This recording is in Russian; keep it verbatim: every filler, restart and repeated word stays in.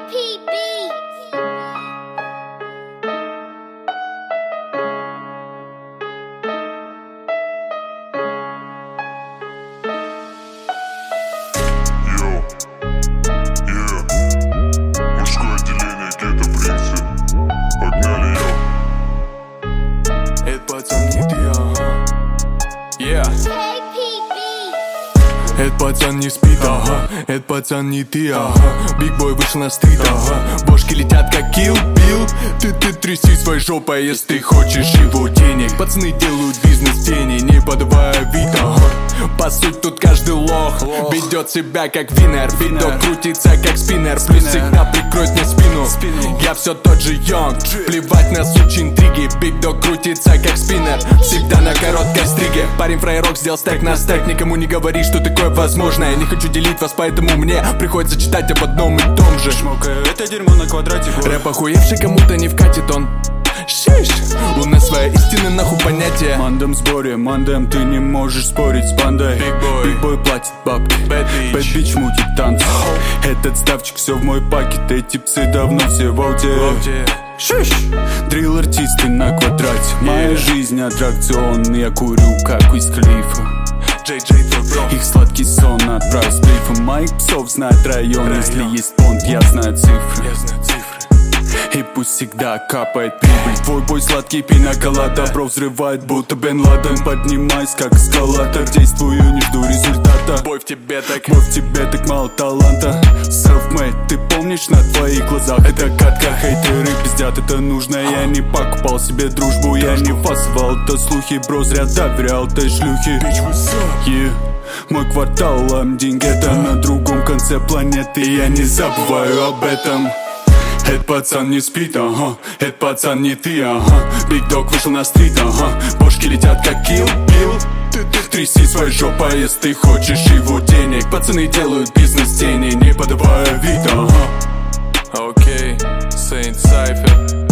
P Beats. Йоу, yeah. Мужское отделение, гетто принцип. Погнали, йоу. Это пацан не ты, ага. Yeah. P Beats. Этот пацан не спит, ага. Этот пацан не ты, ага. Биг бой вышел на стрит, ага. Бошки летят как Kill Bill. Ты, ты тряси своей жопой, если ты хочешь его денег. Пацаны делают бизнес в тени, не подавая вид, ага. По сути тут каждый лох ведет себя как винер. Видок крутится как спиннер. Плюс всегда прикроет мне спину. Я все тот же Йонг, плевать на сучьи интриги. Биг дог крутится как спиннер, всегда на короткой стриге. Парень фраерок сделал стек на стек. Никому не говори, что такое возможно. Я не хочу делить вас, поэтому мне приходится читать об одном и том же. Шмокаю это дерьмо на квадрате. Рэп охуевший кому-то не вкатит он. Шиш, у нас своя истина, нахуй понятие. Мандам в сборе, мандам, ты не можешь спорить с бандой. Big boy. Big boy платит бабки, Bad bitch. Bad bitch мутит танцы. Этот ставчик все в мой пакет. Эти псы давно все в ауте. Шиш, дрилл-артисты на квадрате. Моя жизнь аттракцион. Я курю как из Калифа. Джей Джей, твой бро. Их сладкий сон отправил с плифом. Моих псов знает район. Район. Если есть понт, я знаю цифры. Я знаю цифры. И пусть всегда капает прибыль. Твой бой сладкий пинаколада. Бро взрывает, будто Бен Ладен. Поднимайся как эскалатор. Действую, не жду результата. Бой в тебе так. Бой в тебе так мало таланта. Self-made, ты помнишь, на твоих глазах это катка. Хейтеры пиздят, это нужно. Я не покупал себе дружбу. Я не фасовал, это слухи. Бро зря доверял этой шлюхи. Yeah. Мой квартал, ам, деньги это на другом конце планеты. Я не забываю об этом. Этот пацан не спит, ага. Этот пацан не ты, ага. Биг дог вышел на стрит, ага. Бошки летят как Kill Bill. Ты, ты тряси своей жопой, если ты хочешь его денег. Пацаны делают бизнес в тени, не подавая вид, ага. Окей, Saint Cypher.